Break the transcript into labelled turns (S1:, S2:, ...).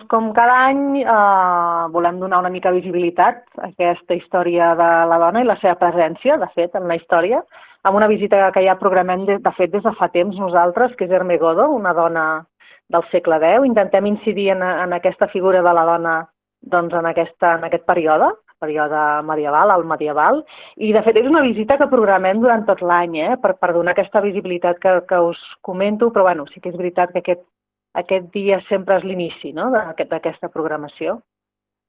S1: com cada any volem donar una mica visibilitat a aquesta història de la dona i la seva presència, de fet, en la història, amb una visita que ja programem, de fet, des de fa temps nosaltres, que és Ermegodo, una dona del segle X. Intentem incidir en aquesta figura de la dona doncs, en aquest període medieval, alt medieval, i de fet és una visita que programem durant tot l'any, per donar aquesta visibilitat que us comento, però bueno, sí que és veritat que aquest dia sempre és l'inici, no?, d'aquesta programació.